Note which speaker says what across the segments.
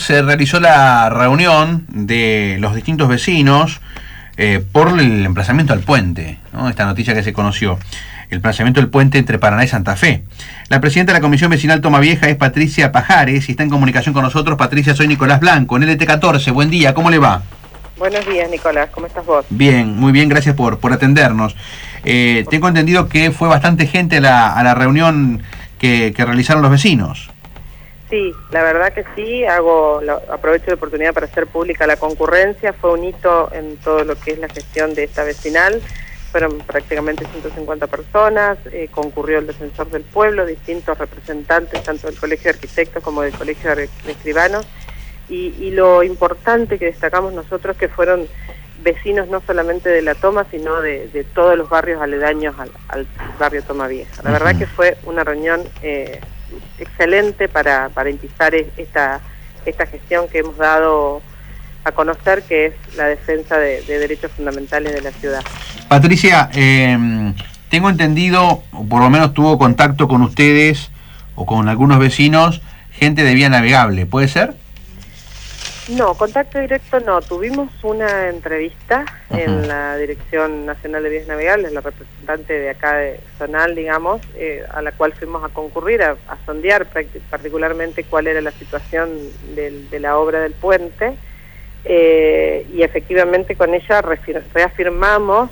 Speaker 1: se realizó la reunión de los distintos vecinos por el emplazamiento al puente, ¿no? Esta noticia que se conoció, el emplazamiento del puente entre Paraná y Santa Fe. La presidenta de la Comisión Vecinal Tomavieja es Patricia Pajares y está en comunicación con nosotros. Patricia, soy Nicolás Blanco, en LT14. Buen día, ¿cómo le va?
Speaker 2: Buenos días, Nicolás, ¿cómo estás vos?
Speaker 1: Bien, muy bien, gracias por atendernos. Tengo entendido que fue bastante gente a la reunión que realizaron los vecinos.
Speaker 2: Sí, la verdad que sí, aprovecho la oportunidad para hacer pública la concurrencia. Fue un hito en todo lo que es la gestión de esta vecinal. Fueron prácticamente 150 personas, concurrió el defensor del pueblo, distintos representantes tanto del Colegio de Arquitectos como del Colegio de Escribanos, y lo importante que destacamos nosotros que fueron vecinos no solamente de La Toma, sino de todos los barrios aledaños al barrio Tomavieja. La verdad que fue una reunión excelente para empezar esta gestión que hemos dado a conocer, que es la defensa de derechos fundamentales de la ciudad.
Speaker 1: Patricia, tengo entendido, o por lo menos tuvo contacto con ustedes o con algunos vecinos, gente de vía navegable, ¿puede ser?
Speaker 2: No, contacto directo no. Tuvimos una entrevista en la Dirección Nacional de Vías Navegables, la representante de acá de Zonal, digamos, a la cual fuimos a concurrir, a sondear particularmente cuál era la situación de la obra del puente. Y efectivamente con ella reafirmamos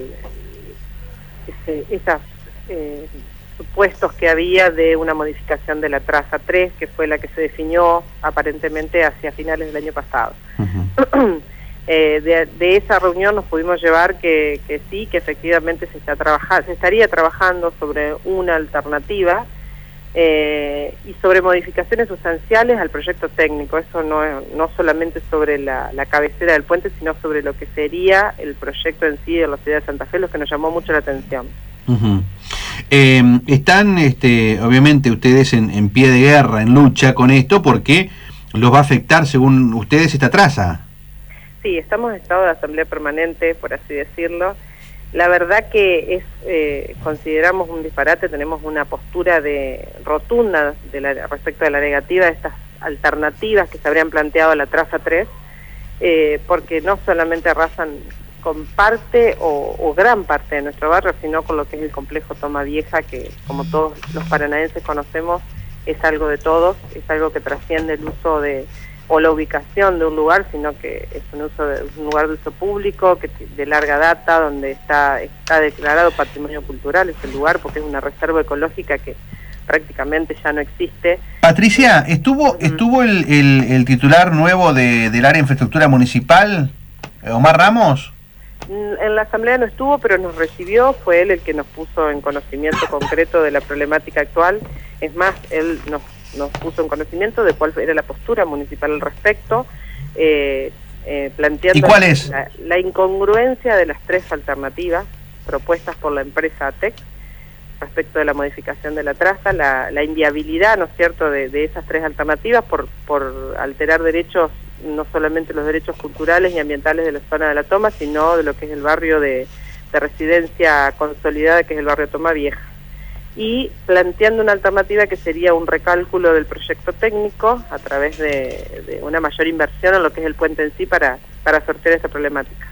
Speaker 2: esos supuestos que había de una modificación de la traza 3, que fue la que se definió aparentemente hacia finales del año pasado. De esa reunión nos pudimos llevar que sí, que efectivamente se estaría trabajando sobre una alternativa y sobre modificaciones sustanciales al proyecto técnico. Eso no solamente sobre la cabecera del puente, sino sobre lo que sería el proyecto en sí de la ciudad de Santa Fe, lo que nos llamó mucho la atención.
Speaker 1: Están obviamente ustedes en pie de guerra, en lucha con esto, porque los va a afectar, según ustedes, esta traza.
Speaker 2: Sí, estamos en estado de asamblea permanente, por así decirlo. La verdad que consideramos un disparate, tenemos una postura rotunda respecto de la negativa de estas alternativas que se habrían planteado a la traza 3, porque no solamente arrasan con parte o gran parte de nuestro barrio, sino con lo que es el complejo Tomavieja, que como todos los paranaenses conocemos, es algo de todos, es algo que trasciende el uso o la ubicación de un lugar, sino que es un lugar de uso público, de larga data, donde está declarado patrimonio cultural ese lugar, porque es una reserva ecológica que prácticamente ya no existe.
Speaker 1: Patricia, ¿estuvo el titular nuevo del área de infraestructura municipal, Omar Ramos?
Speaker 2: En la asamblea no estuvo, pero nos recibió, fue él el que nos puso en conocimiento concreto de la problemática actual. Es más, él nos puso en conocimiento de cuál era la postura municipal al respecto, planteando.
Speaker 1: ¿Y cuál es?
Speaker 2: La incongruencia de las tres alternativas propuestas por la empresa ATEC respecto de la modificación de la traza, la inviabilidad, ¿no es cierto?, de esas tres alternativas por alterar derechos, no solamente los derechos culturales y ambientales de la zona de La Toma, sino de lo que es el barrio de residencia consolidada, que es el barrio Tomavieja. Y planteando una alternativa que sería un recálculo del proyecto técnico a través de una mayor inversión en lo que es el puente en sí para sortear esta problemática.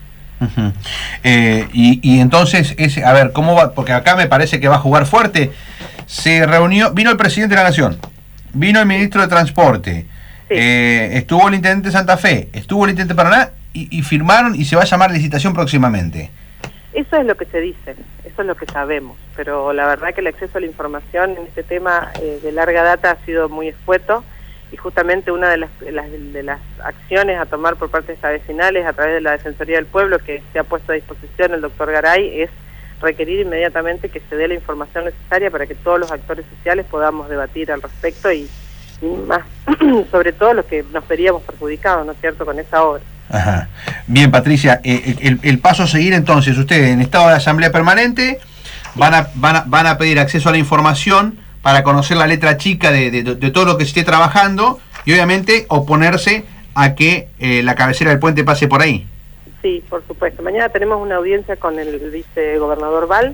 Speaker 1: Y entonces, a ver, ¿cómo va? Porque acá me parece que va a jugar fuerte. Vino el presidente de la Nación, vino el ministro de Transporte, sí. Estuvo el intendente de Santa Fe, estuvo el intendente de Paraná y firmaron, y se va a llamar licitación próximamente.
Speaker 2: Eso es lo que se dice, eso es lo que sabemos, pero la verdad que el acceso a la información en este tema de larga data ha sido muy escueto, y justamente una de las acciones a tomar por parte de esta vecinales a través de la Defensoría del Pueblo, que se ha puesto a disposición el doctor Garay, es requerir inmediatamente que se dé la información necesaria para que todos los actores sociales podamos debatir al respecto y más, sobre todo los que nos veríamos perjudicados, ¿no es cierto?, con esa obra.
Speaker 1: Ajá. Bien, Patricia, el paso a seguir entonces, ustedes en estado de asamblea permanente van a pedir acceso a la información para conocer la letra chica de todo lo que se esté trabajando y obviamente oponerse a que la cabecera del puente pase por ahí.
Speaker 2: Sí, por supuesto. Mañana tenemos una audiencia con el vicegobernador Val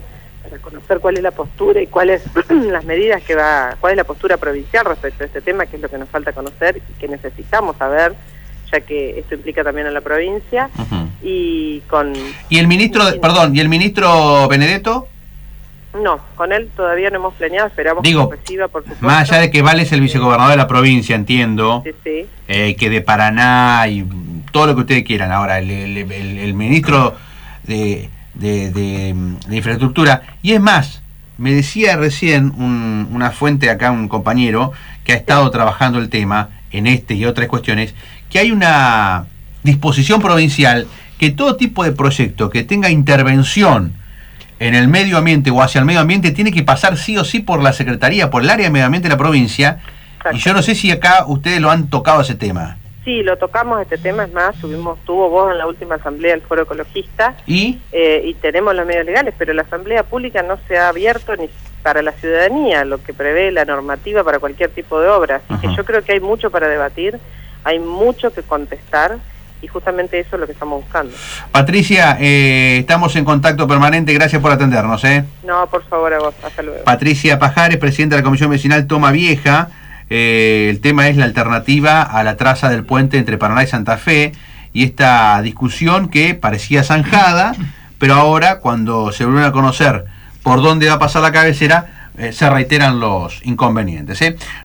Speaker 2: para conocer cuál es la postura y cuáles las medidas cuál es la postura provincial respecto a este tema, que es lo que nos falta conocer y que necesitamos saber, ya que esto implica también a la provincia. ¿Y
Speaker 1: el ministro, ¿y el ministro Benedetto?
Speaker 2: No, con él todavía no hemos planeado, esperamos que reciba, por supuesto.
Speaker 1: Más allá de que Vale es el vicegobernador de la provincia, entiendo,
Speaker 2: sí.
Speaker 1: Que de Paraná y todo lo que ustedes quieran. Ahora, el ministro de Infraestructura, y es más, me decía recién una fuente acá, un compañero, que ha estado trabajando el tema en este y otras cuestiones, que hay una disposición provincial que todo tipo de proyecto que tenga intervención en el medio ambiente o hacia el medio ambiente tiene que pasar sí o sí por la Secretaría, por el área de medio ambiente de la provincia. Exacto. Y yo no sé si acá ustedes lo han tocado ese tema.
Speaker 2: Sí, lo tocamos este tema, es más, tuvo voz en la última asamblea del Foro Ecologista y tenemos los medios legales, pero la asamblea pública no se ha abierto ni para la ciudadanía, lo que prevé la normativa para cualquier tipo de obra. Así que yo creo que hay mucho para debatir, hay mucho que contestar, y justamente eso es lo que estamos buscando.
Speaker 1: Patricia, estamos en contacto permanente, gracias por atendernos.
Speaker 2: No, por favor, a vos, hasta luego.
Speaker 1: Patricia Pajares, presidenta de la Comisión Vecinal Toma Vieja. El tema es la alternativa a la traza del puente entre Paraná y Santa Fe, y esta discusión que parecía zanjada, pero ahora cuando se vuelven a conocer por dónde va a pasar la cabecera, se reiteran los inconvenientes.